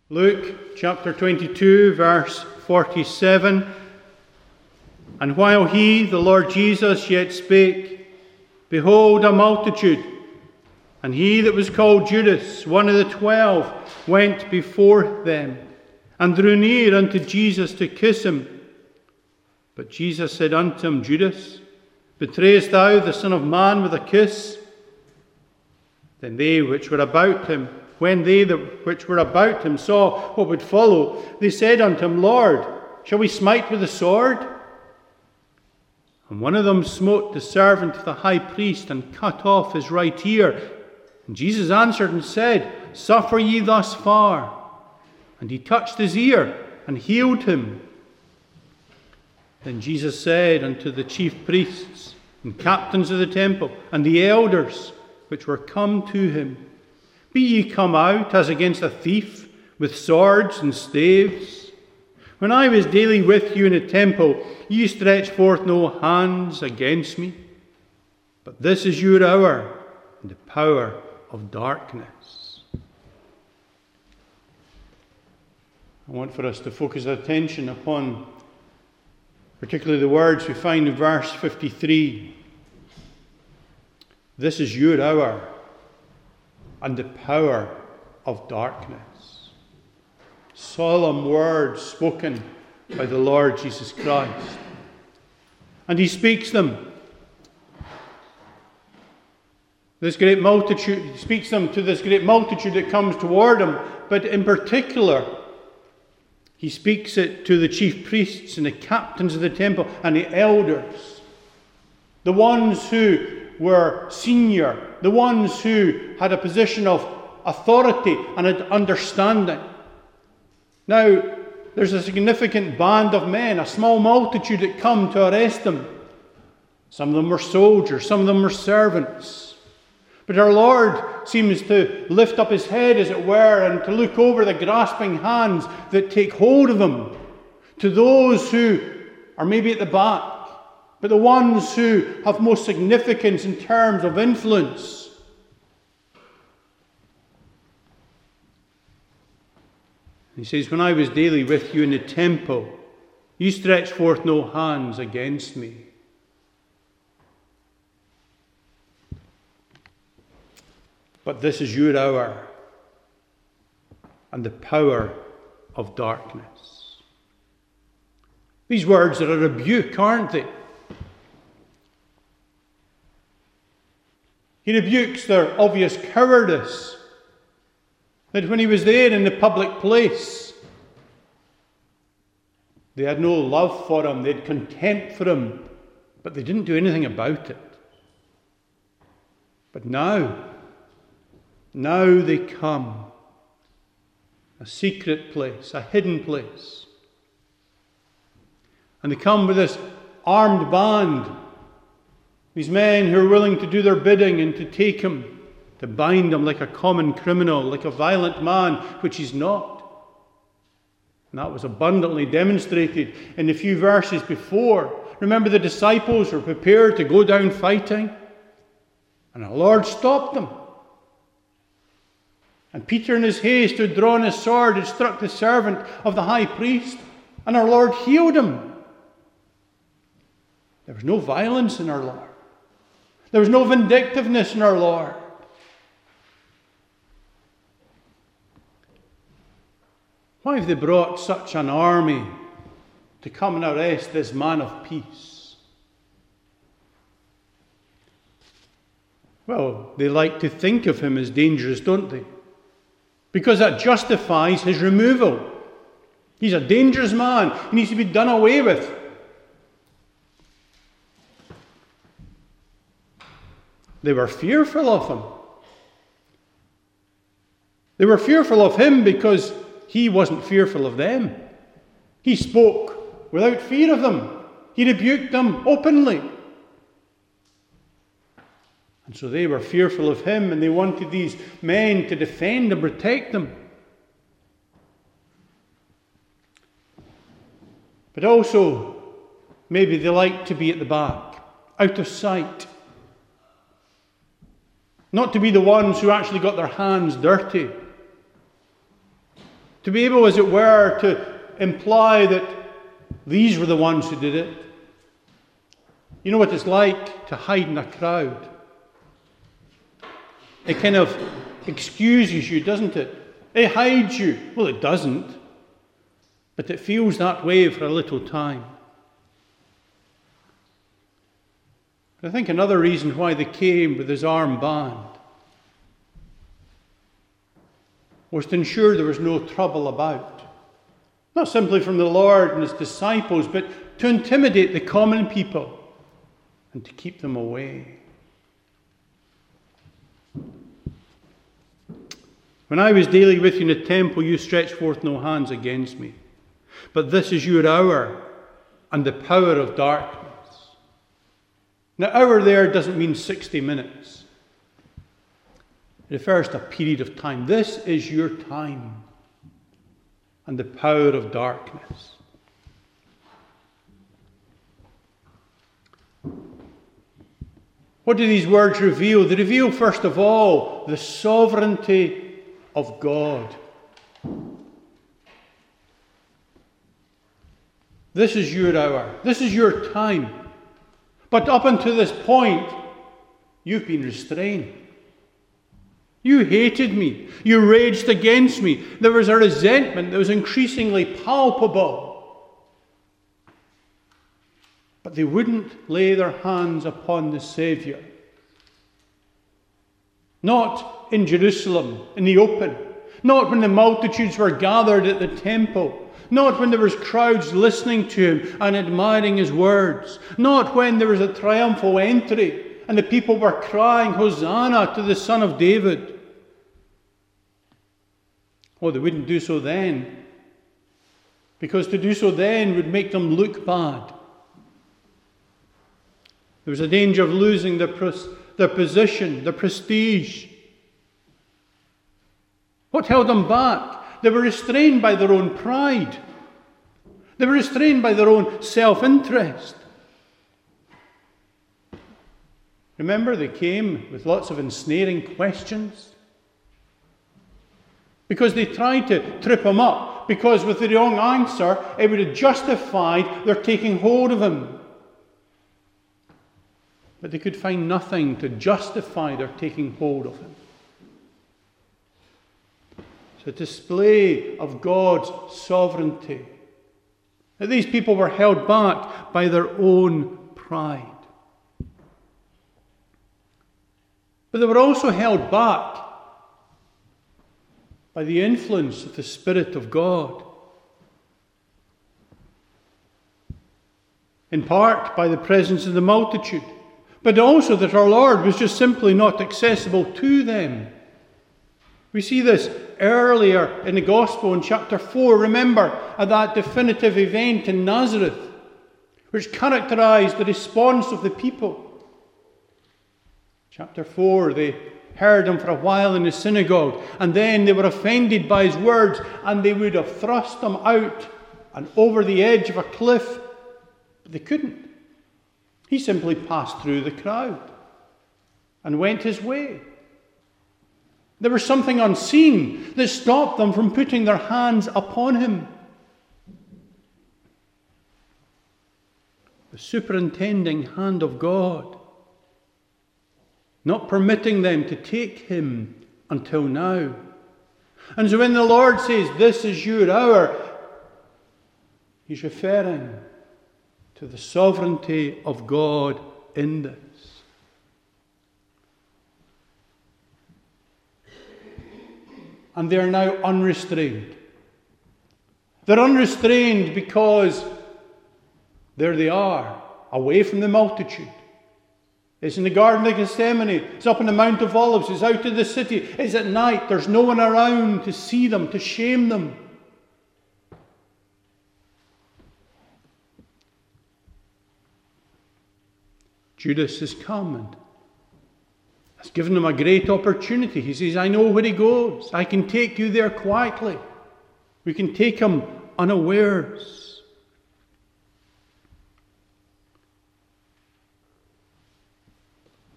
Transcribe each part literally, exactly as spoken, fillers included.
Luke chapter twenty-two, verse forty-seven. And while he, the Lord Jesus, yet spake, behold, a multitude, and he that was called Judas, one of the twelve, went before them, and drew near unto Jesus to kiss him. But Jesus said unto him, Judas, betrayest thou the Son of Man with a kiss? Then they which were about him, when they that which were about him saw what would follow, they said unto him, Lord, shall we smite with the sword? And one of them smote the servant of the high priest, and cut off his right ear. And Jesus answered and said, Suffer ye thus far. And he touched his ear, and healed him. Then Jesus said unto the chief priests, and captains of the temple, and the elders which were come to him, Be ye come out as against a thief, with swords and staves? When I was daily with you in the temple, ye stretched forth no hands against me. But this is your hour, and the power of darkness. I want for us to focus our attention upon particularly the words we find in verse fifty-three. This is your hour, and the power of darkness. Solemn words spoken by the Lord Jesus Christ. And he speaks them. This great multitude, he speaks them to this great multitude that comes toward him, but in particular, he speaks it to the chief priests and the captains of the temple and the elders, the ones who were senior, the ones who had a position of authority and understanding. Now, there's a significant band of men, a small multitude that come to arrest him. Some of them were soldiers, some of them were servants. But our Lord seems to lift up his head, as it were, and to look over the grasping hands that take hold of him, to those who are maybe at the back, but the ones who have most significance in terms of influence. He says, When I was daily with you in the temple, you stretched forth no hands against me. But this is your hour, and the power of darkness. These words are a rebuke, aren't they? He rebukes their obvious cowardice, that when he was there in the public place, they had no love for him, they had contempt for him, but they didn't do anything about it. But now, now they come, a secret place, a hidden place, and they come with this armed band, these men who are willing to do their bidding and to take him, to bind him like a common criminal, like a violent man, which he's not. And that was abundantly demonstrated in the few verses before. Remember, the disciples were prepared to go down fighting, and our Lord stopped them. And Peter in his haste had drawn his sword and struck the servant of the high priest, and our Lord healed him. There was no violence in our Lord. There was no vindictiveness in our Lord. Why have they brought such an army to come and arrest this man of peace? Well, they like to think of him as dangerous, don't they? Because that justifies his removal. He's a dangerous man. He needs to be done away with. They were fearful of him. They were fearful of him because he wasn't fearful of them. He spoke without fear of them. He rebuked them openly. And so they were fearful of him, and they wanted these men to defend and protect them. But also, maybe they liked to be at the back, out of sight. Not to be the ones who actually got their hands dirty. To be able, as it were, to imply that these were the ones who did it. You know what it's like to hide in a crowd? It kind of excuses you, doesn't it? It hides you. Well, it doesn't. But it feels that way for a little time. But I think another reason why they came with his arm bound was to ensure there was no trouble about. Not simply from the Lord and his disciples, but to intimidate the common people and to keep them away. When I was daily with you in the temple, you stretched forth no hands against me. But this is your hour and the power of darkness. Now, hour there doesn't mean sixty minutes. It refers to a period of time. This is your time and the power of darkness. What do these words reveal? They reveal, first of all, the sovereignty of God. This is your hour. This is your time. But up until this point, you've been restrained. You hated me. You raged against me. There was a resentment that was increasingly palpable. But they wouldn't lay their hands upon the Saviour. Not in Jerusalem, in the open. Not when the multitudes were gathered at the temple. Not when there was crowds listening to him and admiring his words. Not when there was a triumphal entry and the people were crying, Hosanna to the Son of David. Oh, they wouldn't do so then. Because to do so then would make them look bad. There was a danger of losing their, their position, their prestige. What held them back? They were restrained by their own pride. They were restrained by their own self-interest. Remember, they came with lots of ensnaring questions. Because they tried to trip him up. Because with the wrong answer, it would have justified their taking hold of him. But they could find nothing to justify their taking hold of him. It's a display of God's sovereignty. That these people were held back by their own pride. But they were also held back by the influence of the Spirit of God. In part by the presence of the multitude, but also that our Lord was just simply not accessible to them. We see this earlier in the Gospel in chapter four. Remember, at that definitive event in Nazareth, which characterized the response of the people. Chapter four, they heard him for a while in the synagogue, and then they were offended by his words, and they would have thrust him out and over the edge of a cliff. But they couldn't. He simply passed through the crowd and went his way. There was something unseen that stopped them from putting their hands upon him. The superintending hand of God, not permitting them to take him until now. And so when the Lord says, this is your hour, he's referring to the sovereignty of God in this. And they are now unrestrained. They're unrestrained because there they are, away from the multitude. It's in the Garden of Gethsemane. It's up on the Mount of Olives. It's out of the city. It's at night. There's no one around to see them, to shame them. Judas has come and has given them a great opportunity. He says, I know where he goes. I can take you there quietly. We can take him unawares.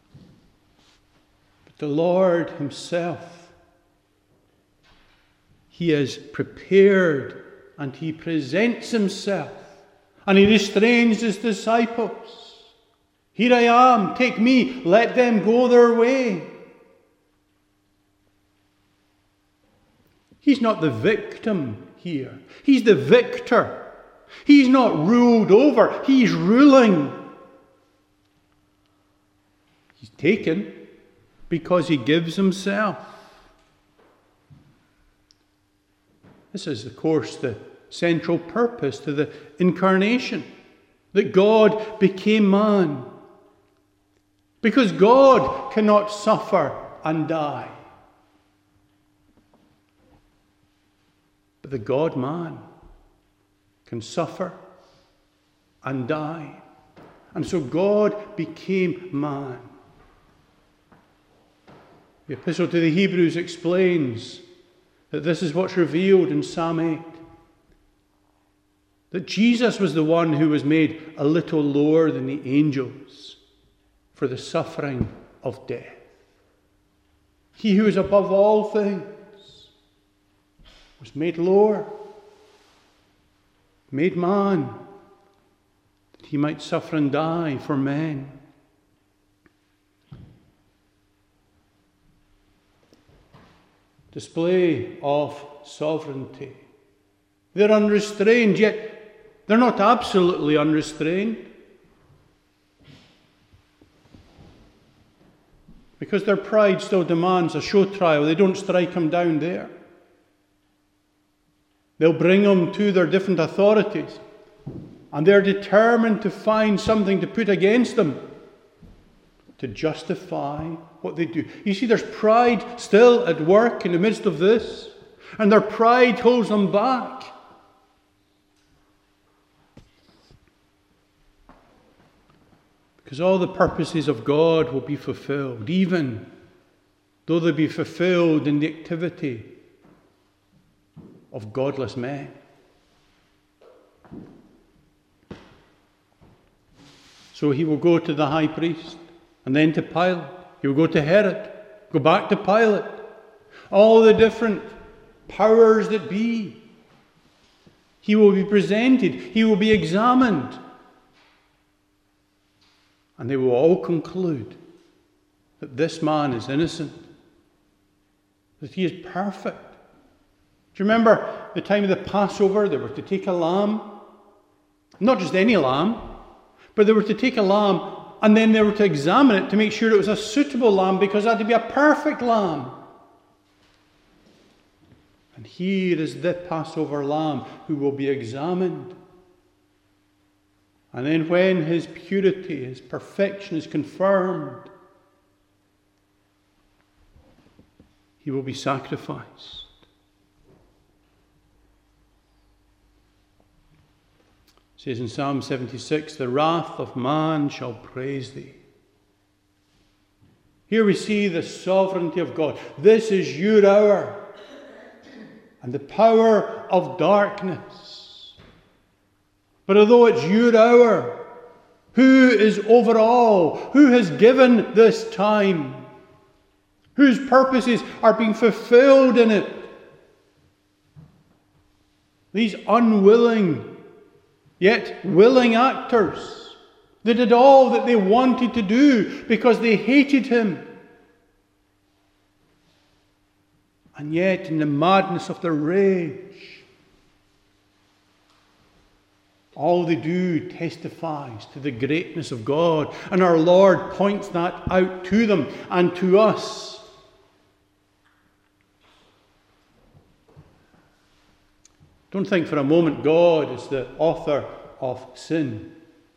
But the Lord himself, he is prepared and he presents himself and he restrains his disciples. Here I am, take me, let them go their way. He's not the victim here. He's the victor. He's not ruled over. He's ruling. He's taken because he gives himself. This is, of course, the central purpose to the incarnation, that God became man. Because God cannot suffer and die. But the God-man can suffer and die. And so God became man. The Epistle to the Hebrews explains that this is what's revealed in Psalm eight. That Jesus was the one who was made a little lower than the angels for the suffering of death. He who is above all things was made lower, made man, that he might suffer and die for men. Display of sovereignty. They're unrestrained, yet they're not absolutely unrestrained. Because their pride still demands a show trial. They don't strike him down there. They'll bring him to their different authorities, and they're determined to find something to put against them to justify what they do. You see, there's pride still at work in the midst of this, and their pride holds them back. Because all the purposes of God will be fulfilled, even though they be fulfilled in the activity of godless men. So he will go to the high priest, and then to Pilate. He will go to Herod, go back to Pilate. All the different powers that be. He will be presented. He will be examined. And they will all conclude that this man is innocent, that he is perfect. Do you remember the time of the Passover? They were to take a lamb, not just any lamb, but they were to take a lamb and then they were to examine it to make sure it was a suitable lamb, because it had to be a perfect lamb. And here is the Passover lamb who will be examined. And then when his purity, his perfection is confirmed, he will be sacrificed. It says in Psalm seventy-six, the wrath of man shall praise thee. Here we see the sovereignty of God. This is your hour. And the power of darkness. But although it's your hour, who is over all? Who has given this time? Whose purposes are being fulfilled in it? These unwilling, yet willing actors. They did all that they wanted to do because they hated him. And yet, in the madness of their rage, all they do testifies to the greatness of God. And our Lord points that out to them and to us. Don't think for a moment God is the author of sin.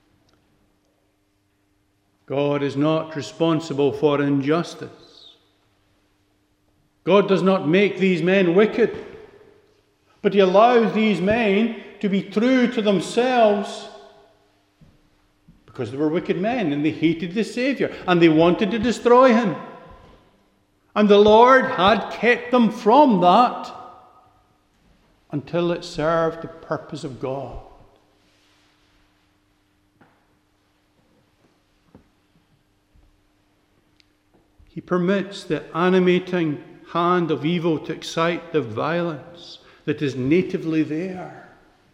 God is not responsible for injustice. God does not make these men wicked, but he allows these men to be true to themselves because they were wicked men and they hated the Saviour and they wanted to destroy him. And the Lord had kept them from that until it served the purpose of God. He permits the animating hand of evil to excite the violence that is natively there.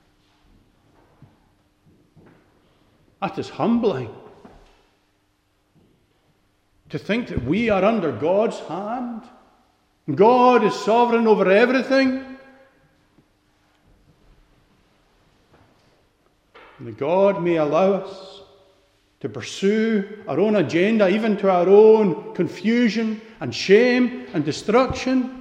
That is humbling. To think that we are under God's hand. God is sovereign over everything. And that God may allow us to pursue our own agenda, even to our own confusion and shame and destruction.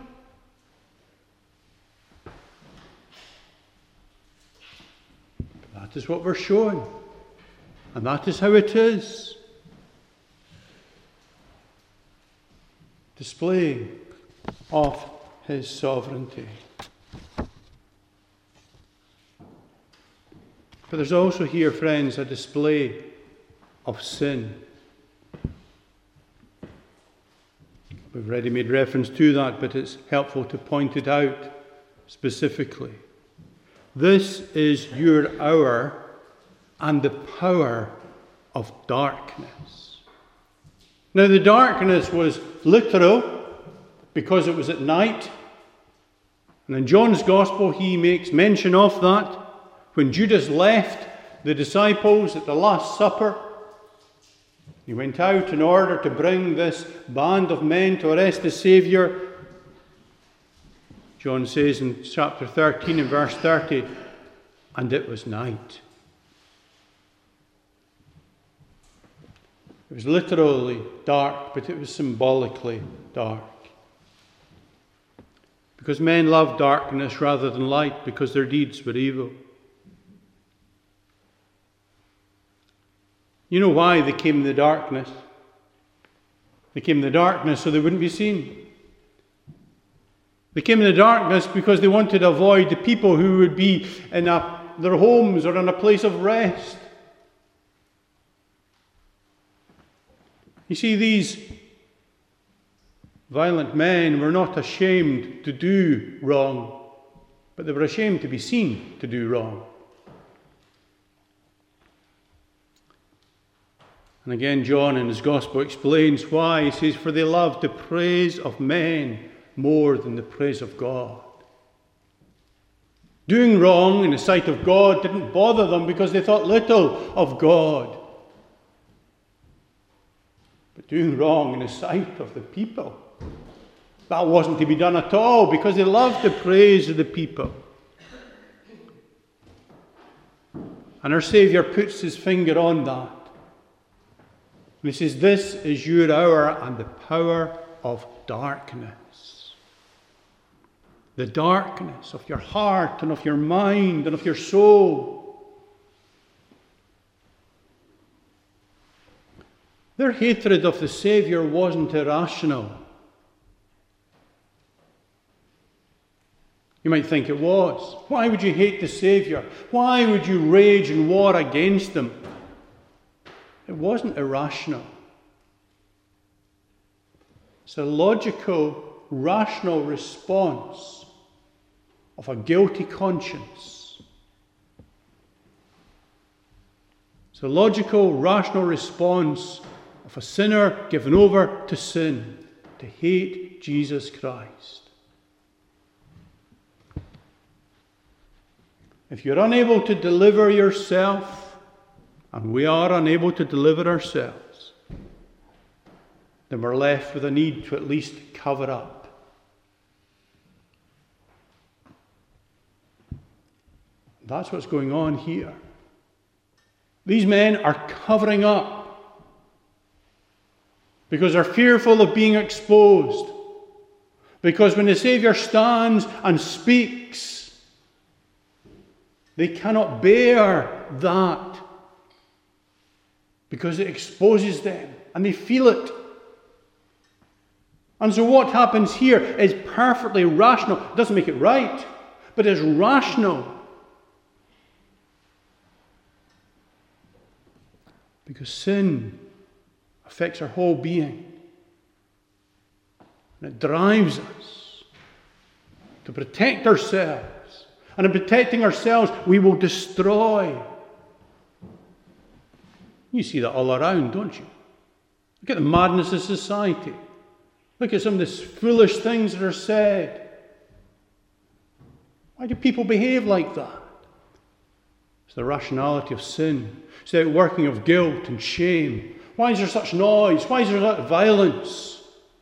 That is what we're showing. And that is how it is. Display of his sovereignty. But there's also here, friends, a display of sin. We've already made reference to that, but it's helpful to point it out specifically. This is your hour and the power of darkness. Now, the darkness was literal because it was at night. And in John's Gospel, he makes mention of that. When Judas left the disciples at the Last Supper, he went out in order to bring this band of men to arrest the Saviour. John says in chapter thirteen and verse thirty, and it was night. It was literally dark, but it was symbolically dark. Because men loved darkness rather than light, because their deeds were evil. You know why they came in the darkness? They came in the darkness so they wouldn't be seen. They came in the darkness because they wanted to avoid the people who would be in a, their homes or in a place of rest. You see, these violent men were not ashamed to do wrong, but they were ashamed to be seen to do wrong. And again, John in his Gospel explains why. He says, for they loved the praise of men more than the praise of God. Doing wrong in the sight of God didn't bother them because they thought little of God. But doing wrong in the sight of the people, that wasn't to be done at all because they loved the praise of the people. And our Saviour puts his finger on that. And he says, this is your hour and the power of darkness. The darkness of your heart and of your mind and of your soul. Their hatred of the Saviour wasn't irrational. You might think it was. Why would you hate the Saviour? Why would you rage and war against him? It wasn't irrational. It's a logical, rational response of a guilty conscience. It's a logical, rational response of a sinner given over to sin, to hate Jesus Christ. If you're unable to deliver yourself, and we are unable to deliver ourselves, then we're left with a need to at least cover up. That's what's going on here. These men are covering up because they're fearful of being exposed. Because when the Saviour stands and speaks, they cannot bear that. Because it exposes them and they feel it. And so what happens here is perfectly rational. It doesn't make it right, but it's rational. Because sin affects our whole being. And it drives us to protect ourselves. And in protecting ourselves, we will destroy. You see that all around, don't you? Look at the madness of society. Look at some of the foolish things that are said. Why do people behave like that? It's the rationality of sin. It's the outworking of guilt and shame. Why is there such noise? Why is there such violence?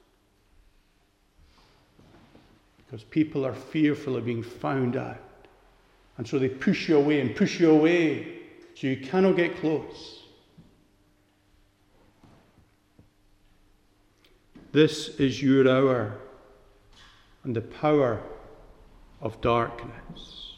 Because people are fearful of being found out. And so they push you away and push you away so you cannot get close. This is your hour and the power of darkness.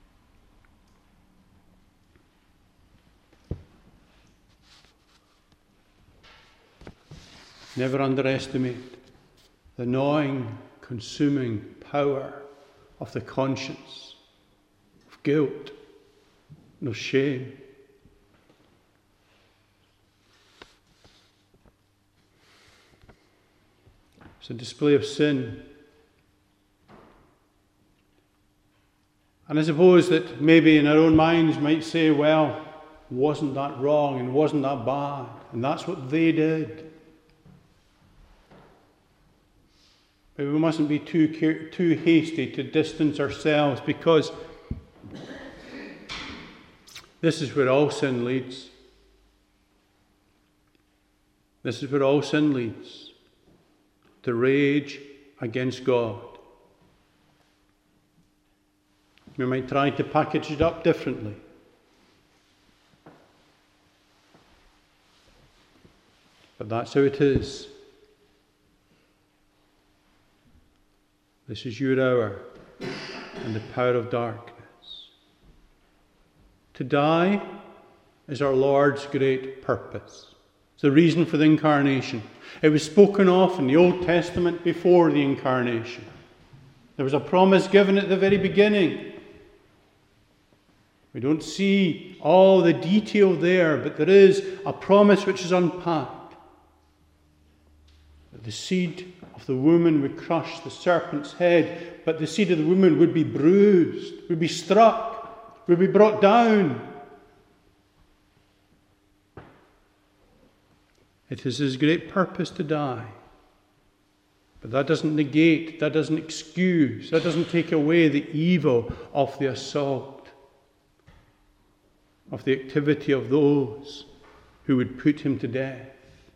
Never underestimate the gnawing, consuming power of the conscience, of guilt, and of shame. It's a display of sin. And I suppose that maybe in our own minds might say, well, wasn't that wrong and wasn't that bad? And that's what they did. But we mustn't be too, too hasty to distance ourselves, because this is where all sin leads. This is where all sin leads. To rage against God. We might try to package it up differently. But that's how it is. This is your hour and the power of darkness. To die is our Lord's great purpose. It's the reason for the incarnation. It was spoken of in the Old Testament before the incarnation. There was a promise given at the very beginning. We don't see all the detail there, but there is a promise which is unpacked. That the seed of the woman would crush the serpent's head, but the seed of the woman would be bruised, would be struck, would be brought down. It is his great purpose to die. But that doesn't negate, that doesn't excuse, that doesn't take away the evil of the assault, of the activity of those who would put him to death.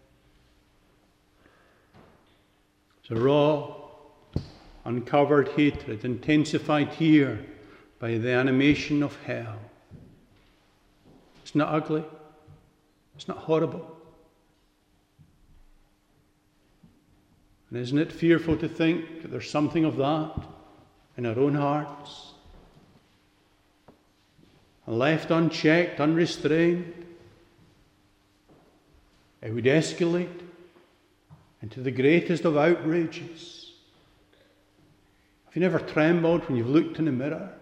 It's a raw, uncovered hatred, intensified here by the animation of hell. It's not ugly. It's not horrible. And isn't it fearful to think that there's something of that in our own hearts? And left unchecked, unrestrained, it would escalate into the greatest of outrages. Have you never trembled when you've looked in the mirror?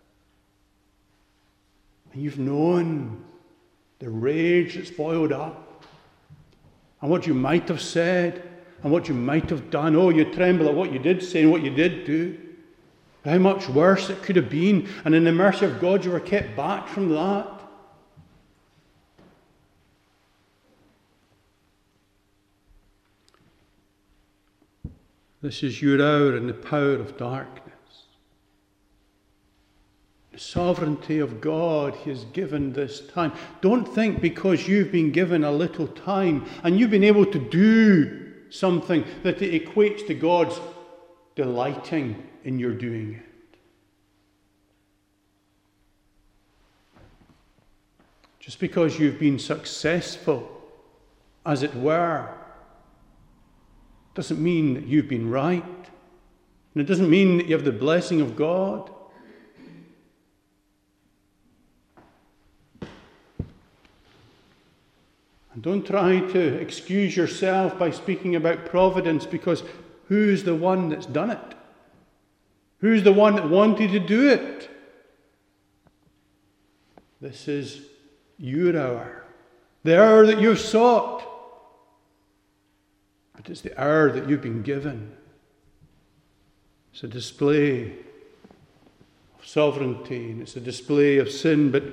And you've known the rage that's boiled up, and what you might have said, and what you might have done. Oh, you tremble at what you did say and what you did do. How much worse it could have been. And in the mercy of God, you were kept back from that. This is your hour in the power of darkness. The sovereignty of God, he has given this time. Don't think because you've been given a little time and you've been able to do something that it equates to God's delighting in your doing it. Just because you've been successful, as it were, doesn't mean that you've been right. And it doesn't mean that you have the blessing of God. And don't try to excuse yourself by speaking about providence, because who's the one that's done it? Who's the one that wanted to do it? This is your hour, the hour that you've sought. But it's the hour that you've been given. It's a display of sovereignty, and it's a display of sin, but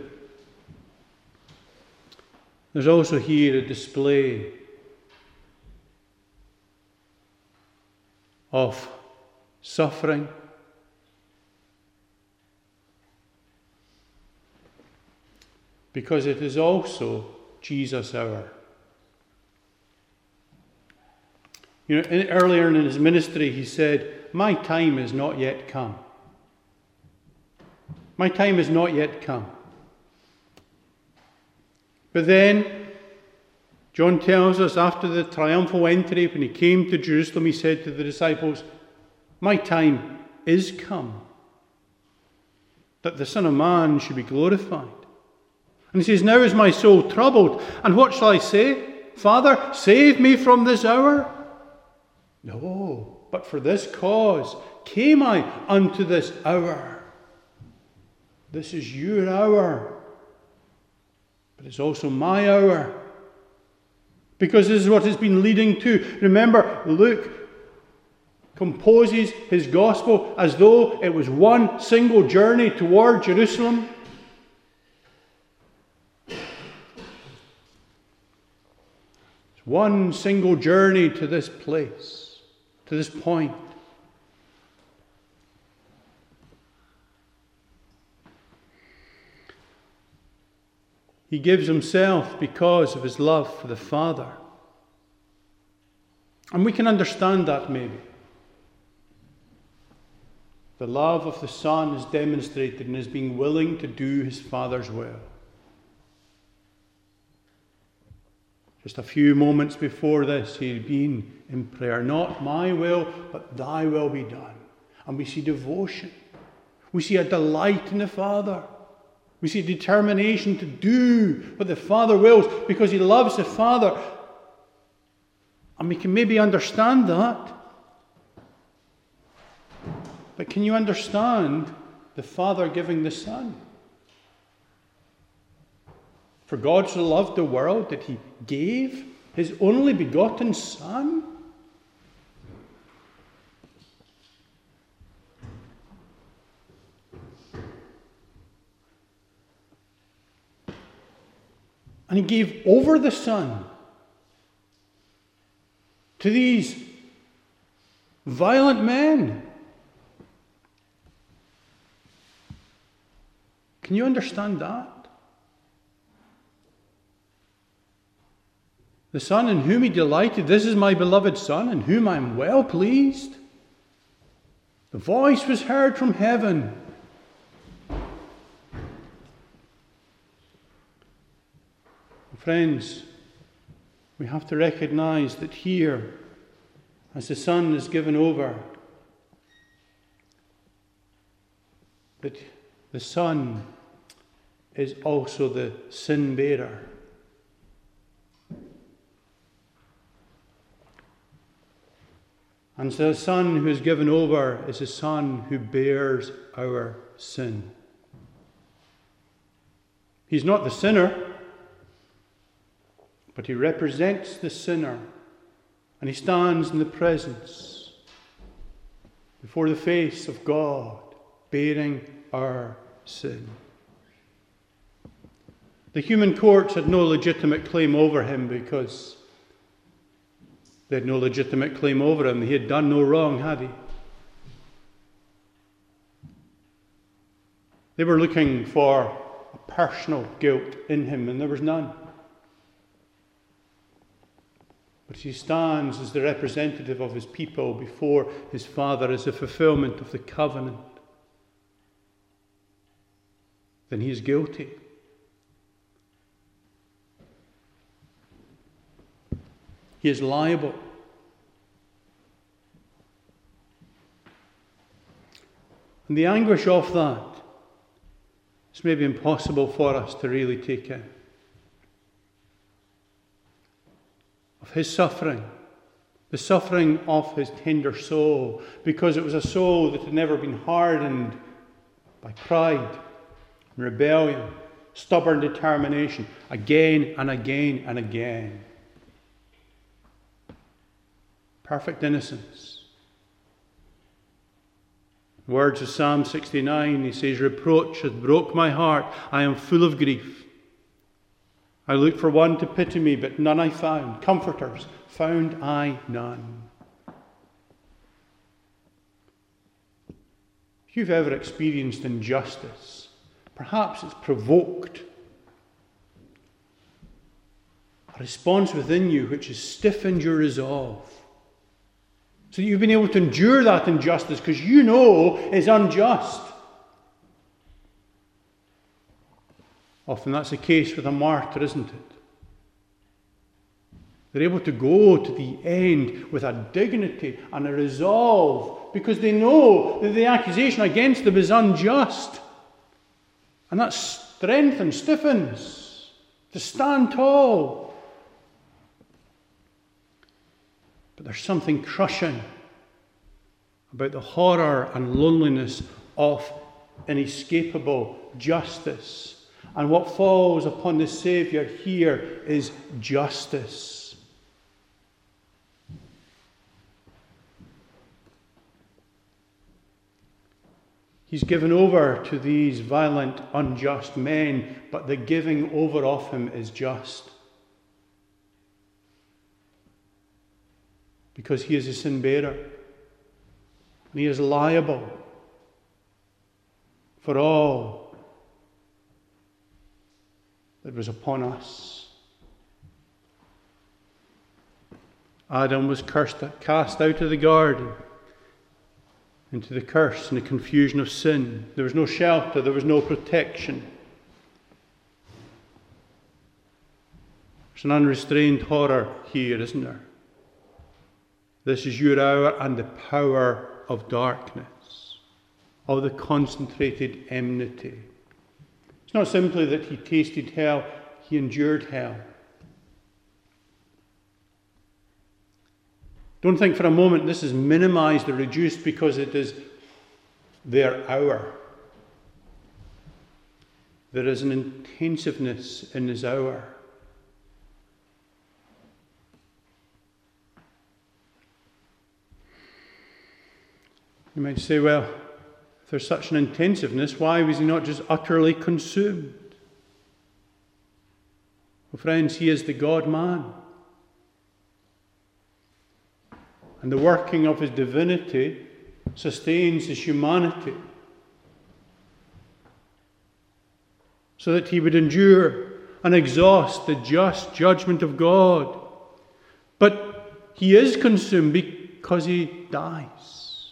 there's also here a display of suffering. Because it is also Jesus' hour. You know, in, earlier in his ministry, he said, "My time is not yet come. My time is not yet come." But then, John tells us, after the triumphal entry, when he came to Jerusalem, he said to the disciples, "My time is come, that the Son of Man should be glorified." And he says, "Now is my soul troubled, and what shall I say? Father, save me from this hour? No, but for this cause came I unto this hour." This is your hour, but it's also my hour. Because this is what it's been leading to. Remember, Luke composes his gospel as though it was one single journey toward Jerusalem. It's one single journey to this place, to this point. He gives himself because of his love for the Father. And we can understand that maybe. The love of the Son is demonstrated in his being willing to do his Father's will. Just a few moments before this, he had been in prayer. "Not my will, but thy will be done." And we see devotion. We see a delight in the Father. We see determination to do what the Father wills because he loves the Father. And we can maybe understand that. But can you understand the Father giving the Son? For God so loved the world that he gave his only begotten Son. And he gave over the Son to these violent men. Can you understand that? The Son in whom he delighted, "This is my beloved Son, in whom I am well pleased." The voice was heard from heaven. Friends, we have to recognize that here, as the Son is given over, that the Son is also the sin bearer. And the Son who is given over is the Son who bears our sin. He's not the sinner, but he represents the sinner, and he stands in the presence, before the face of God, bearing our sin. The human courts had no legitimate claim over him because they had no legitimate claim over him. He had done no wrong, had he? They were looking for a personal guilt in him, and there was none. But he stands as the representative of his people before his Father as a fulfillment of the covenant. Then he is guilty. He is liable. And the anguish of that is maybe impossible for us to really take in. Of his suffering, the suffering of his tender soul, because it was a soul that had never been hardened by pride, rebellion, stubborn determination, again and again and again. Perfect innocence. Words of Psalm sixty-nine, he says, "Reproach hath broke my heart, I am full of grief. I looked for one to pity me, but none I found. Comforters found I none." If you've ever experienced injustice, perhaps it's provoked a response within you which has stiffened your resolve, so that you've been able to endure that injustice because you know it's unjust. Often that's the case with a martyr, isn't it? They're able to go to the end with a dignity and a resolve because they know that the accusation against them is unjust. And that strengthens, stiffens, to stand tall. But there's something crushing about the horror and loneliness of inescapable justice. And what falls upon the Saviour here is justice. He's given over to these violent, unjust men, but the giving over of him is just. Because he is a sin bearer. And he is liable for all that was upon us. Adam was cursed, cast out of the garden into the curse and the confusion of sin. There was no shelter, there was no protection. There's an unrestrained horror here, isn't there? This is your hour and the power of darkness, of the concentrated enmity. It's not simply that he tasted hell, he endured hell. Don't think for a moment this is minimized or reduced because it is their hour. There is an intensiveness in this hour. You might say, well, if there's such an intensiveness, why was he not just utterly consumed? Well, friends, he is the God-man. And the working of his divinity sustains his humanity, so that he would endure and exhaust the just judgment of God. But he is consumed because he dies.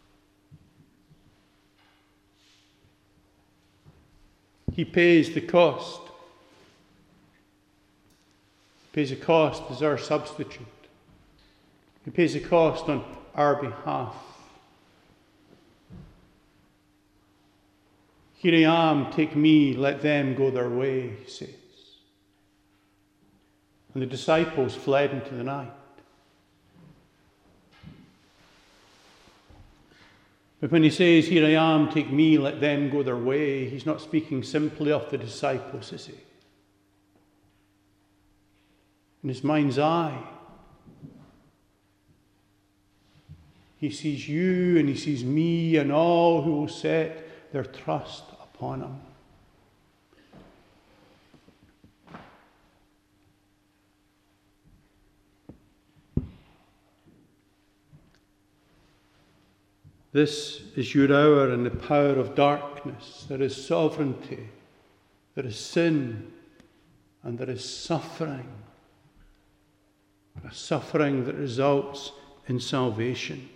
He pays the cost. He pays the cost as our substitute. He pays the cost on our behalf. Here I am, take me, let them go their way, he says. And the disciples fled into the night. But when he says, here I am, take me, let them go their way, he's not speaking simply of the disciples, is he? In his mind's eye, he sees you and he sees me and all who will set their trust upon him. This is your hour in the power of darkness. There is sovereignty, there is sin, and there is suffering. A suffering that results in salvation.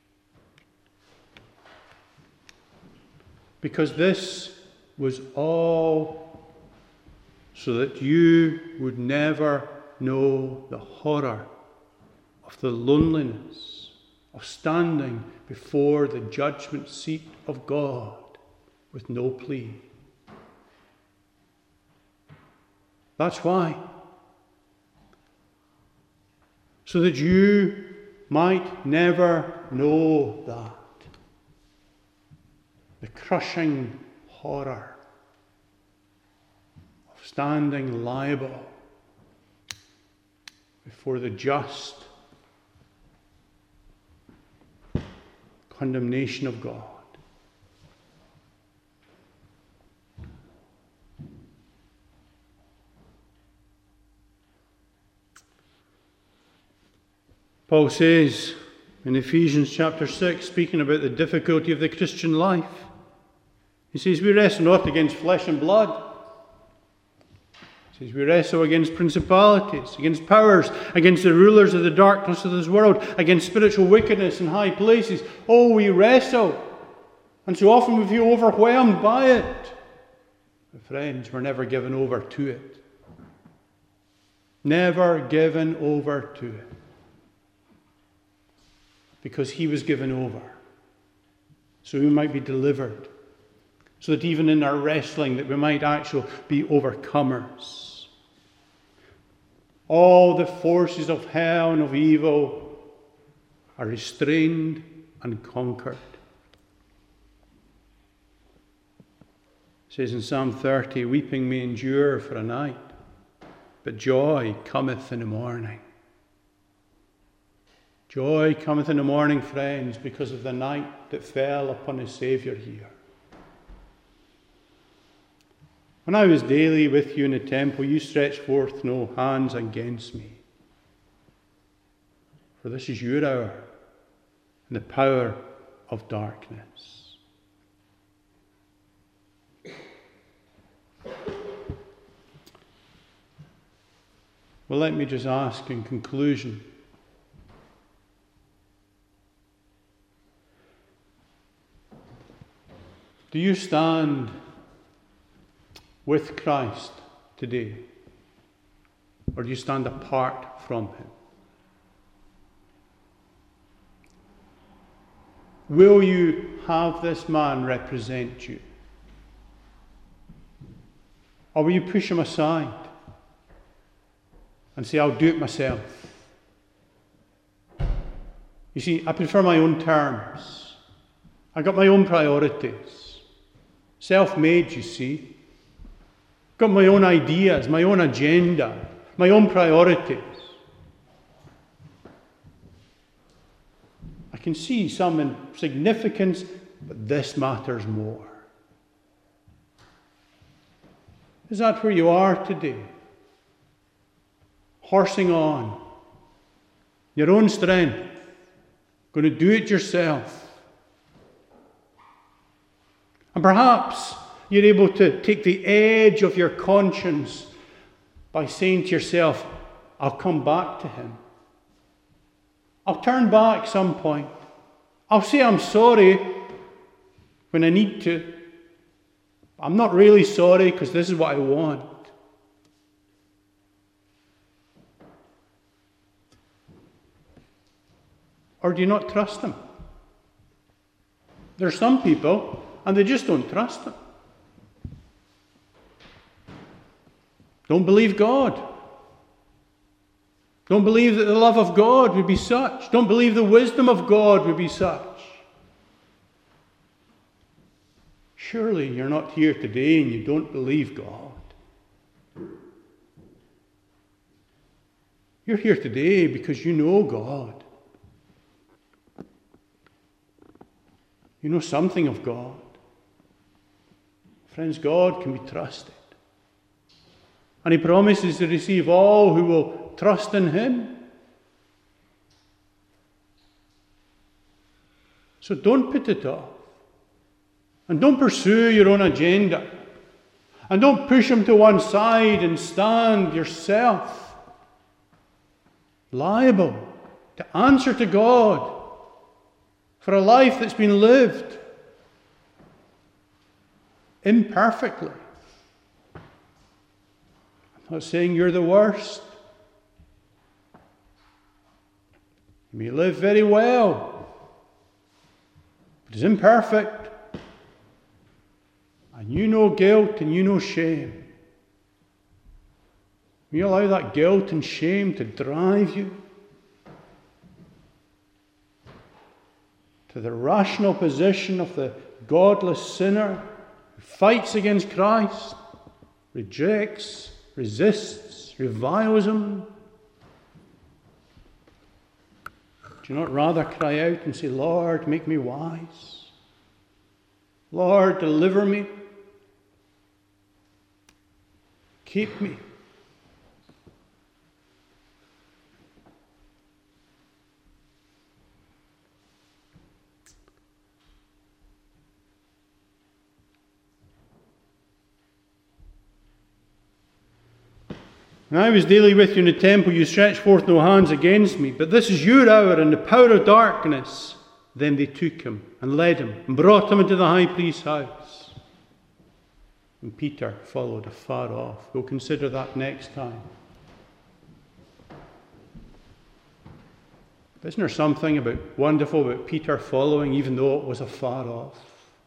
Because this was all so that you would never know the horror of the loneliness of standing before the judgment seat of God with no plea. That's why. So that you might never know that. The crushing horror of standing liable before the just condemnation of God. Paul says in Ephesians chapter six, speaking about the difficulty of the Christian life. He says, we wrestle not against flesh and blood. He says, we wrestle against principalities, against powers, against the rulers of the darkness of this world, against spiritual wickedness in high places. Oh, we wrestle. And so often we feel overwhelmed by it. But friends, we're never given over to it. Never given over to it. Because he was given over, so we might be delivered, so that even in our wrestling that we might actually be overcomers. All the forces of hell and of evil are restrained and conquered. It says in Psalm thirty, weeping may endure for a night, but joy cometh in the morning. Joy cometh in the morning, friends, because of the night that fell upon the Saviour here. When I was daily with you in the temple, you stretched forth no hands against me. For this is your hour and the power of darkness. Well, let me just ask in conclusion, do you stand with Christ today? Or do you stand apart from him? Will you have this man represent you? Or will you push him aside and say, I'll do it myself? You see, I prefer my own terms. I've got my own priorities. Self-made, you see. Got my own ideas, my own agenda, my own priorities. I can see some significance, but this matters more. Is that where you are today? Horsing on, your own strength, going to do it yourself. And perhaps you're able to take the edge of your conscience by saying to yourself, I'll come back to him. I'll turn back some point. I'll say I'm sorry when I need to. I'm not really sorry because this is what I want. Or do you not trust him? There are some people, and they just don't trust him. Don't believe God. Don't believe that the love of God would be such. Don't believe the wisdom of God would be such. Surely you're not here today and you don't believe God. You're here today because you know God. You know something of God. Friends, God can be trusted. And he promises to receive all who will trust in him. So don't put it off. And don't pursue your own agenda. And don't push him to one side and stand yourself liable to answer to God for a life that's been lived imperfectly. I'm not saying you're the worst. You may live very well, but it's imperfect. And you know guilt and you know shame. Will you allow that guilt and shame to drive you to the rational position of the godless sinner who fights against Christ, rejects, resists, reviles him? Do you not rather cry out and say, Lord, make me wise? Lord, deliver me. Keep me. When I was daily with you in the temple, you stretched forth no hands against me, but this is your hour and the power of darkness. Then they took him and led him and brought him into the high priest's house. And Peter followed afar off. We'll consider that next time. But isn't there something about wonderful about Peter following, even though it was afar off?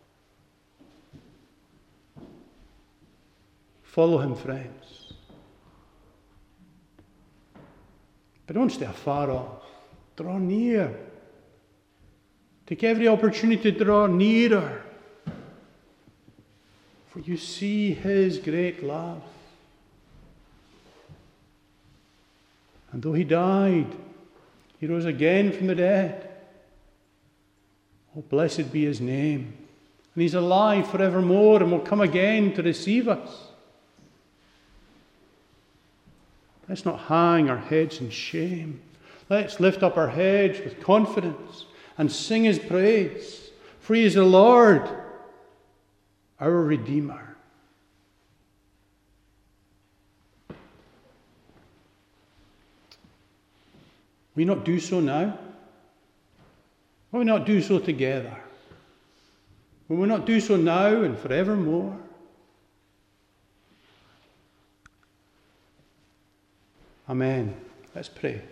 Follow him, friends. But don't stay afar off. Draw near. Take every opportunity to draw nearer. For you see his great love. And though he died, he rose again from the dead. Oh, blessed be his name. And he's alive forevermore and will come again to receive us. Let's not hang our heads in shame. Let's lift up our heads with confidence and sing his praise. For he is the Lord, our Redeemer. Will we not do so now? Will we not do so together? Will we not do so now and forevermore? Amen. Let's pray.